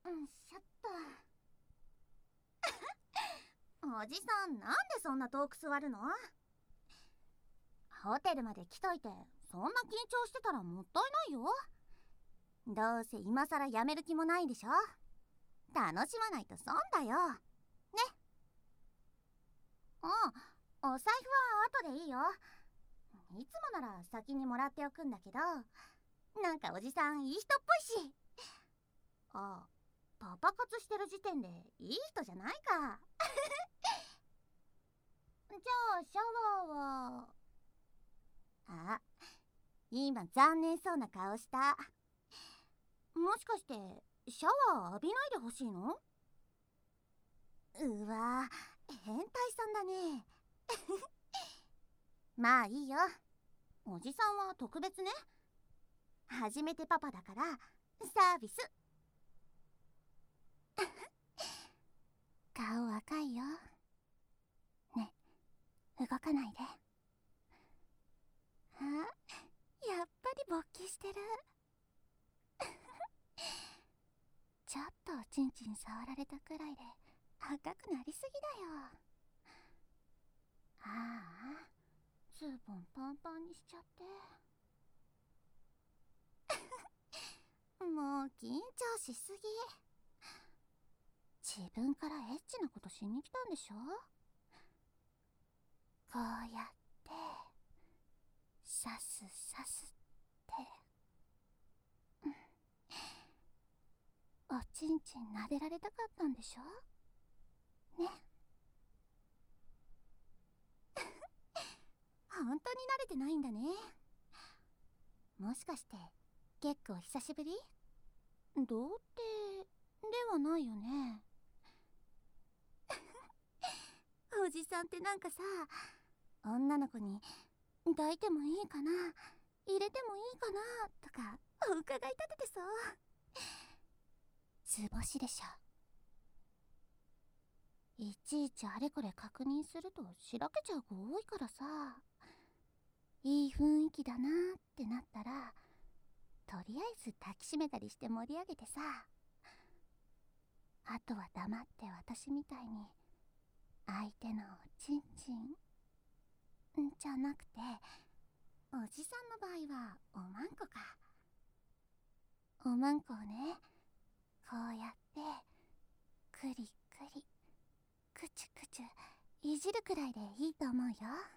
しょっと。おじさん、なんでそんな遠く座るの？ホテルまで来といて、そんな緊張してたらもったいないよ。どうせ今さらやめる気もないでしょ。楽しまないと損だよ。ね。うん、お財布は後でいいよ。いつもなら先にもらっておくんだけど、なんかおじさんいい人っぽいし。あ、パパ活してる時点でいい人じゃないか。じゃあシャワーは。あ、今残念そうな顔した。もしかしてシャワー浴びないでほしいの？うわ、変態さんだね。まあいいよ。おじさんは特別ね。初めてパパだからサービス。顔赤いよ。ね、動かないで。あ、やっぱり勃起してる。ちょっとおちんちん触られたくらいで赤くなりすぎだよ。ああ、ズボンパンパンにしちゃって。もう緊張しすぎ。自分からエッチなことしに来たんでしょ？こうやって刺す刺すって。おちんちん撫でられたかったんでしょ？ね。本当に慣れてないんだね。もしかして結構久しぶり？どうってではないよね。おじさんってなんかさ、女の子に抱いてもいいかな、入れてもいいかなとかお伺い立ててそう。図星でしょ。いちいちあれこれ確認するとしらけちゃう子多いからさ、いい雰囲気だなってなったらとりあえず抱きしめたりして盛り上げてさ、あとは黙って私みたいに相手のおちんちんじゃなくて、おじさんの場合はおまんこか。おまんこをね、こうやってクリクリクチュクチュいじるくらいでいいと思うよ。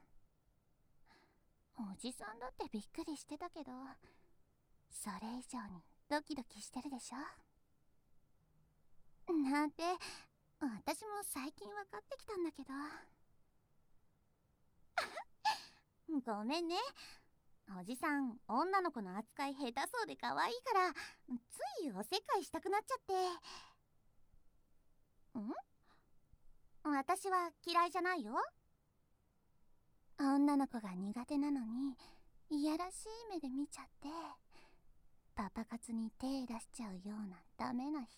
おじさんだってびっくりしてたけど、それ以上にドキドキしてるでしょ。なんて私も最近分かってきたんだけど。ごめんね、おじさん女の子の扱い下手そうで可愛いからついおせっかいしたくなっちゃって。私は嫌いじゃないよ。女の子が苦手なのにいやらしい目で見ちゃってパパ活に手出しちゃうようなダメな人、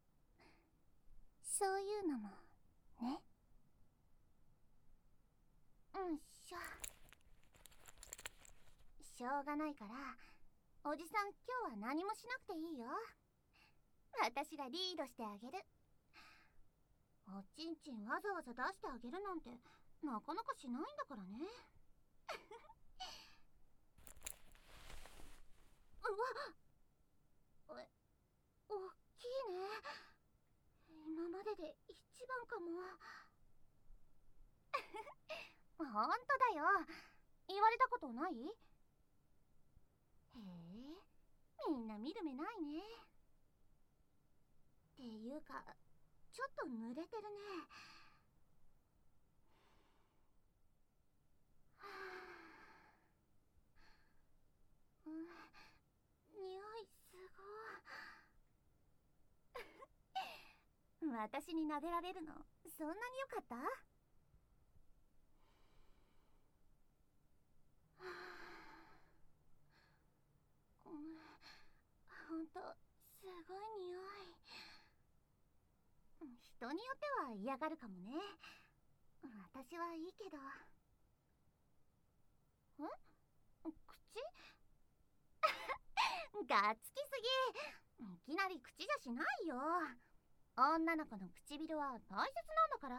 そういうのもね。しょうがないからおじさん今日は何もしなくていいよ。私がリードしてあげる。おちんちんわざわざ出してあげるなんてなかなかしないんだからね。うわ、おっきいね。今までで一番かも。ほんとだよ。言われたことない？へえ、みんな見る目ないね。っていうかちょっと濡れてるね。はあ、匂いすごい。私に撫でられるのそんなに良かった？はあ、ほんとすごい匂い。人によっては嫌がるかもね。私はいいけど。口がっつきすぎ。きななり口じゃしないよ。女の子の唇は大切なんだから。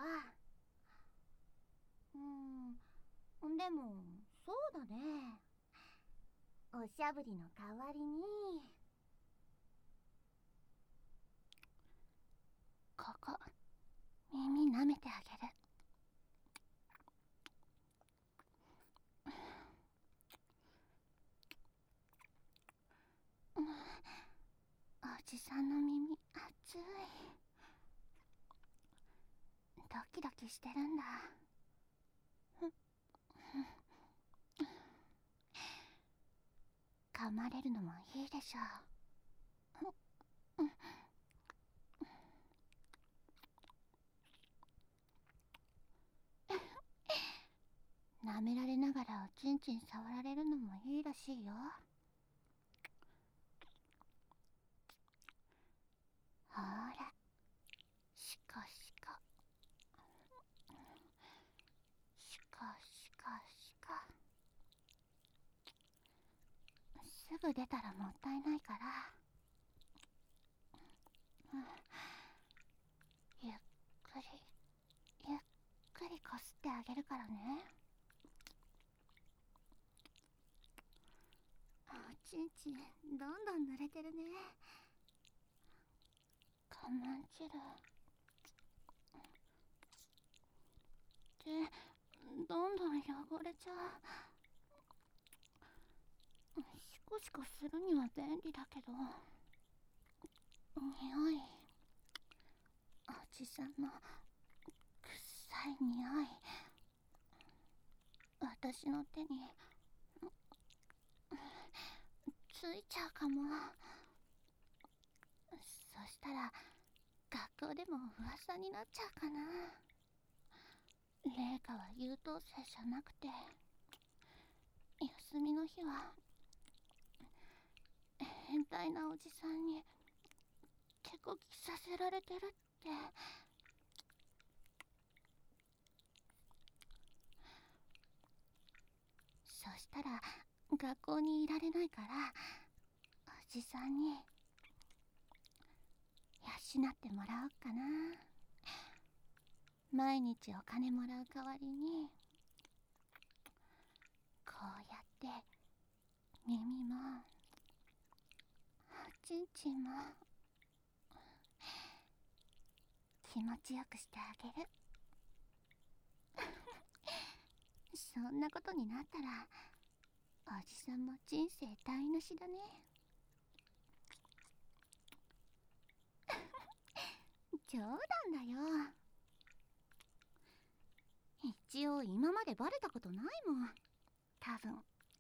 でもそうだね。おしゃぶりの代わりにここ耳舐めてあげる。おじさんの耳熱い。ドキドキしてるんだ。噛まれるのもいいでしょう。舐められながらおちんちん触られるのもいいらしいよ。ほら、シコシコシコシコシコ。すぐ出たらもったいないから、ゆっくりゆっくりこすってあげるからね。おちんちんどんどん濡れてるね。我慢汁でどんどん汚れちゃう。シコシコするには便利だけど、匂い、おじさんの臭い匂い、私の手についちゃうかも。そしたら学校でも噂になっちゃうかな。麗華は優等生じゃなくて、休みの日は変態なおじさんに手こきさせられてるって。そしたら学校にいられないから、おじさんに養ってもらおうかな。毎日お金もらう代わりに、こうやって耳もおちんちんも気持ちよくしてあげる。そんなことになったらおじさんも人生台無しだね。冗談だよ。一応今までバレたことないもん、多分。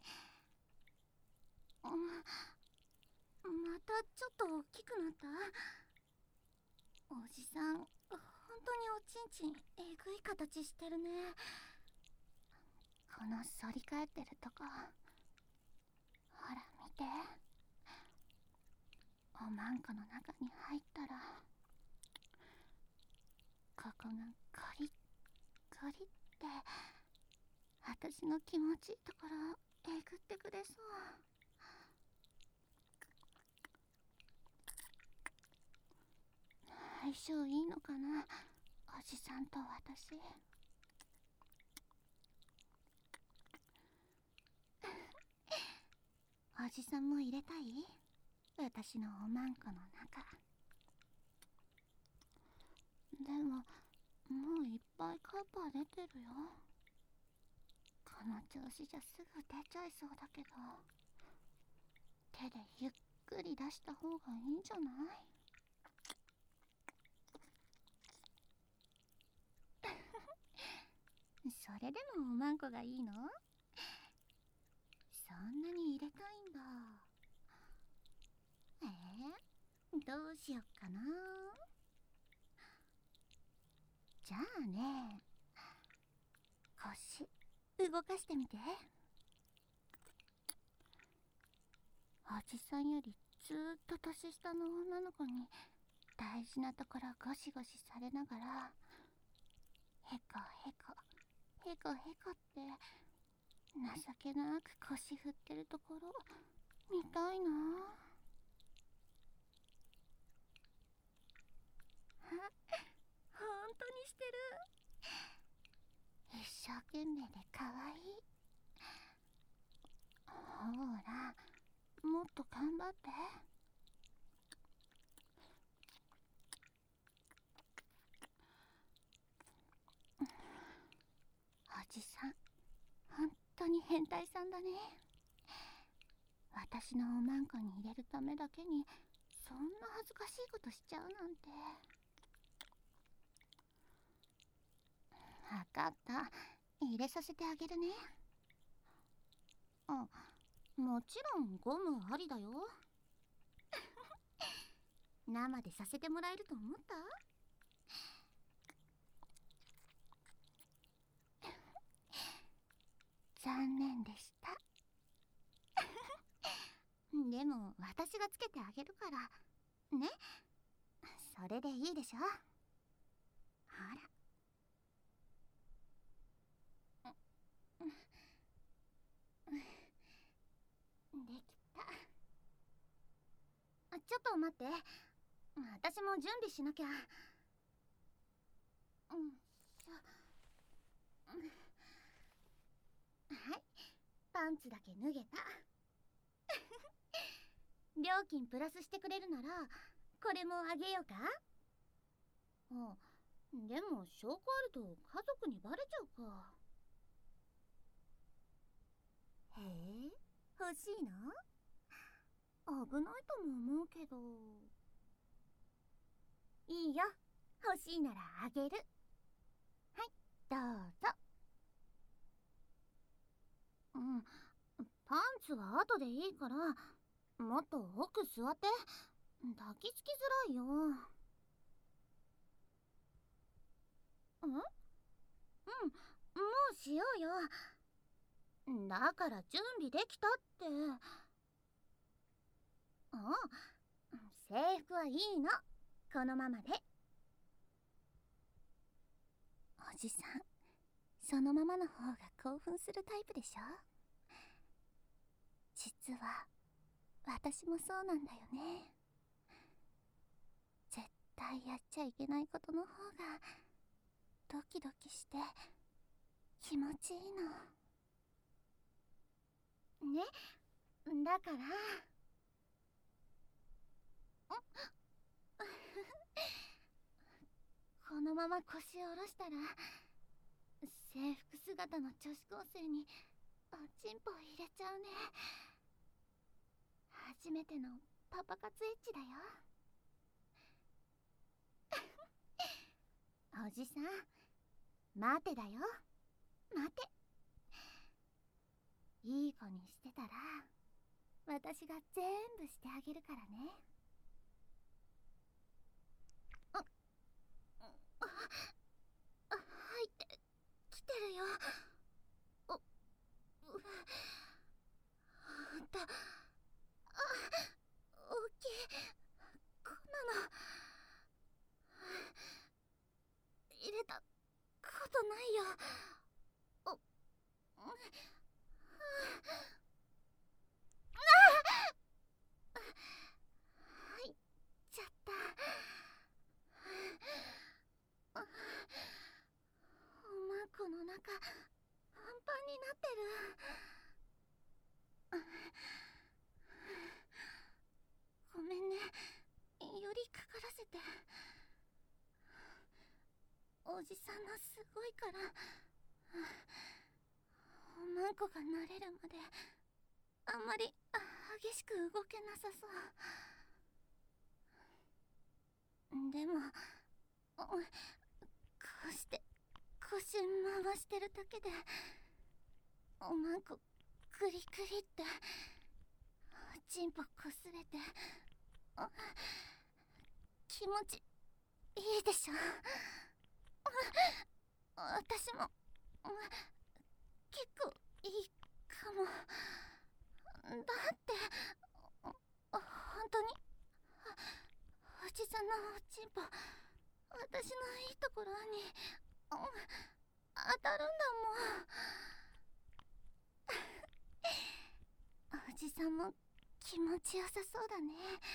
またちょっと大きくなった？おじさん、本当におちんちんえぐい形してるね。この反り返ってるとこ、ほら見て。おまんこの中に入ったら、ここがコリッコリって私の気持ちいいところをえぐってくれそう。相性いいのかな、おじさんと私。おじさんも入れたい？私のおまんこの中。でももういっぱいカッパ出てるよ。この調子じゃすぐ出ちゃいそうだけど、手でゆっくり出した方がいいんじゃない？それでもおまんこがいいの？そんなに入れたいんだ。どうしよっかな。じゃあね、腰動かしてみて。おじさんよりずーっと年下の女の子に大事なところゴシゴシされながら、へこへこへこへこって情けなく腰振ってるところ見たいな。 もっと頑張って。おじさん、本当に変態さんだね。私のおまんこに入れるためだけにそんな恥ずかしいことしちゃうなんて。わかった、入れさせてあげるね。あ、もちろんゴムありだよ。生でさせてもらえると思った？残念でした。でも私がつけてあげるからね。それでいいでしょ。ほら。できた。ちょっと待って、私も準備しなきゃ。はい、パンツだけ脱げた。料金プラスしてくれるならこれもあげようか。あ、でも証拠あると家族にバレちゃうか。へえ、欲しいの？危ないとも思うけど。いいよ、欲しいならあげる。はい、どうぞ。パンツは後でいいから、もっと奥座って。抱きつきづらいよ。もうしようよ。だから準備できたって。制服はいいの、このままで。おじさん、そのままの方が興奮するタイプでしょ。実は私もそうなんだよね。絶対やっちゃいけないことの方がドキドキして気持ちいいのね。だからこのまま腰を下ろしたら制服姿の女子高生におちんぽを入れちゃうね。初めてのパパ活エッチだよ。おじさん、待てだよ、待て。いい子にしてたら私が全部してあげるからね。入ってきてるよ。大きい。こんなの入れたことないよ。入っちゃった。おまんこの中パンパンになってる。ごめんね、よりかからせて。おじさんのすごいからおまんこが慣れるまであんまり激しく動けなさそう。でもこうして腰回してるだけでおまんこグリグリってチンポこすれて気持ちいいでしょ。私も結構いいかも。だって本当におじさんのおちんぽ私のいいところに当たるんだもん。おじさんも気持ちよさそうだね。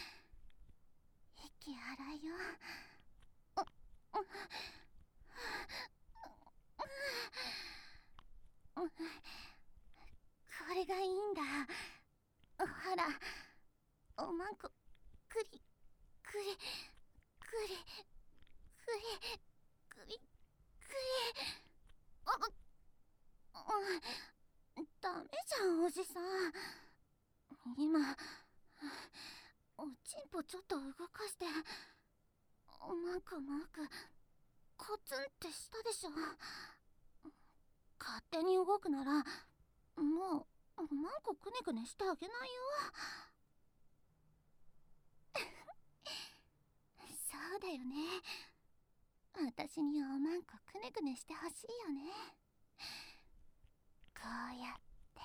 息荒いよ。これがいいんだ。ほら、 くりくりくりくりくりくりダメじゃんおじさん。今おちんぽちょっと動かしておまんこの奥コツンってしたでしょ。勝手に動くならもうおまんこくねくねしてあげないよ。そうだよね、私におまんこくねくねしてほしいよね。こうやって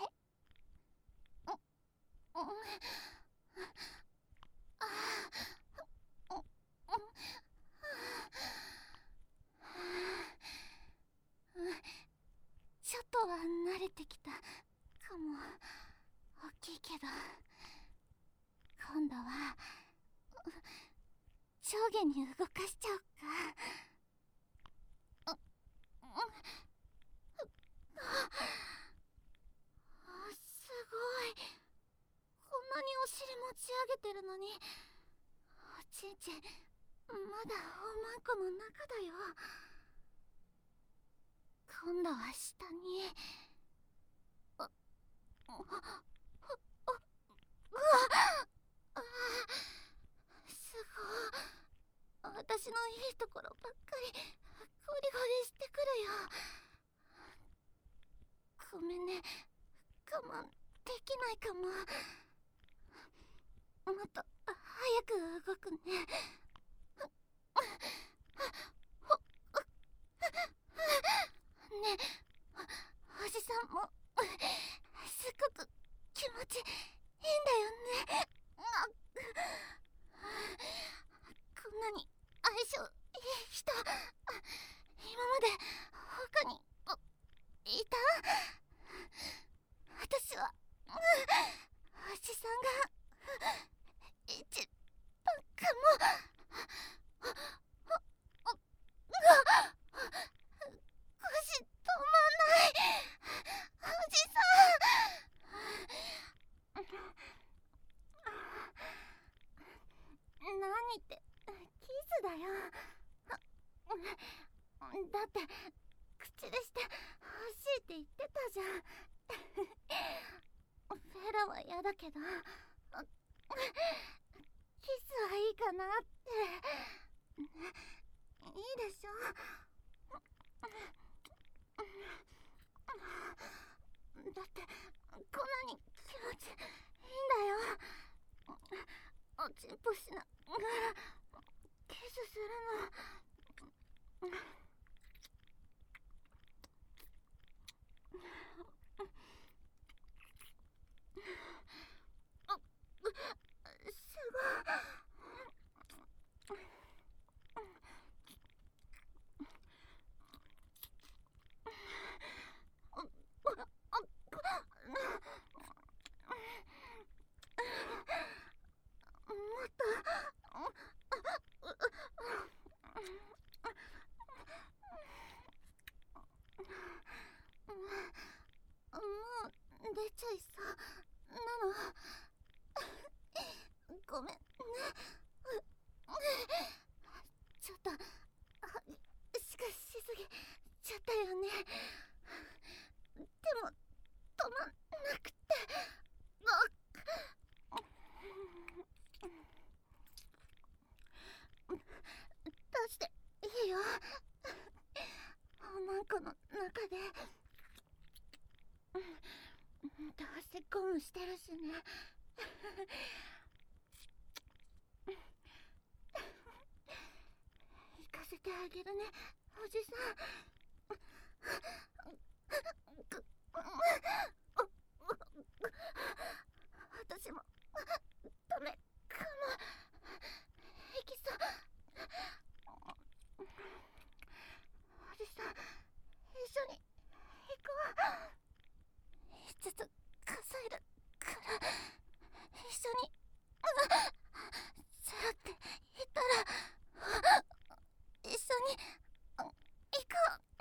ちょっとは慣れてきたかも。大きいけど今度は上下に動かしちゃおっか。すごい、こんなにお尻持ち上げてるのにおちんちんまだおまんこの中だよ。今度は下に。うわ、すごい、私のいいところばっかりゴリゴリしてくるよ。ごめんね、我慢できないかも。もっと早く動くね。ねえおじさんもすっごく気持ちいいんだよね。こんなに相性いい人今まで他にいた？私はおじさんが一番かも。腰止まんないおじさん。何ってキスだよ。だって口でして欲しいって言ってたじゃん。フェラは嫌だけどキスはいいかなって。いいでしょ。だってこんなに気持ちいいんだよ。おちんぽしながらキスするの。すごい。もう出ちゃいそうなの。ごめんね。ちょっとしかしすぎちゃったよね。でも止まんなくて。出していいよ。おまんこの中で。どうせゴムしてるしね。行かせてあげるねおじさん。私もダメかも。いきそう。おじさん一緒に行こう。5つ数えるから一緒にゼロって言ったら一緒に行こう。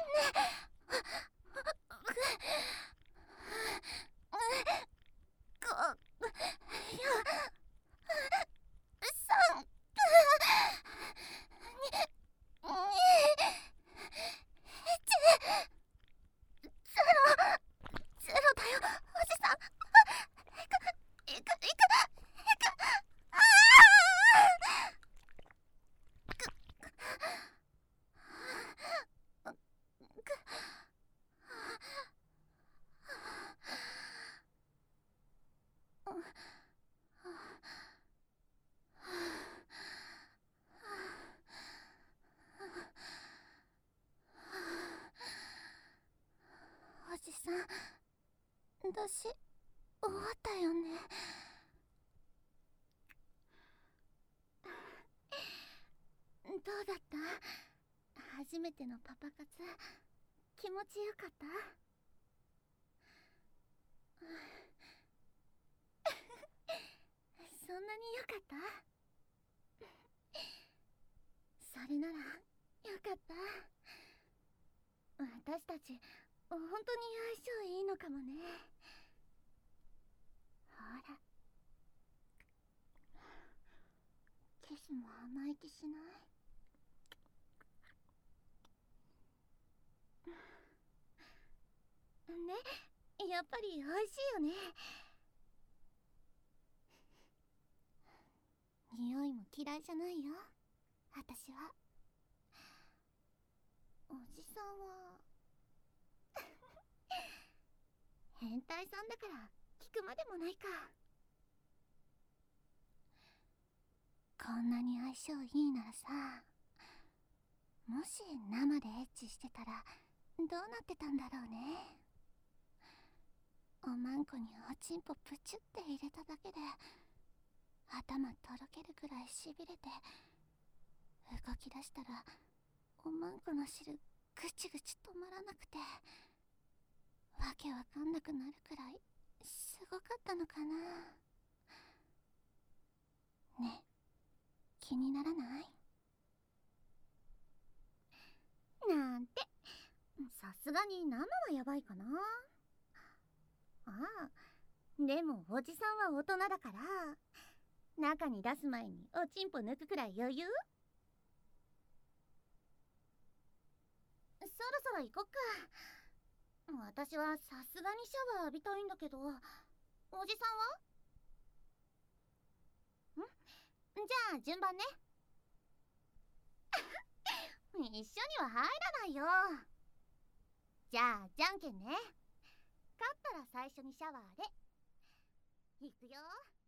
私終わったよね。どうだった？初めてのパパ活、気持ちよかった？そんなによかった？それならよかった。私たち本当に相性いいのかもね。ほら、キスも甘い気しない？ね、やっぱり美味しいよね。匂いも嫌いじゃないよ、私は。おじさんは変態さんだから聞くまでもないか。こんなに相性いいならさ、もし生でエッチしてたらどうなってたんだろうね。おまんこにおちんぽプチュって入れただけで頭とろけるくらいしびれて、動き出したらおまんこの汁ぐちぐち止まらなくて、わけわかんなくなるくらいすごかったのかな。ねえ、気にならない？なんて、さすがに生はやばいかな。ああ、でもおじさんは大人だから中に出す前におちんぽ抜くくらい余裕。そろそろ行こっか。私はさすがにシャワー浴びたいんだけど、おじさんは？じゃあ順番ね。一緒には入らないよ。じゃあじゃんけんね。勝ったら最初にシャワーで。いくよ。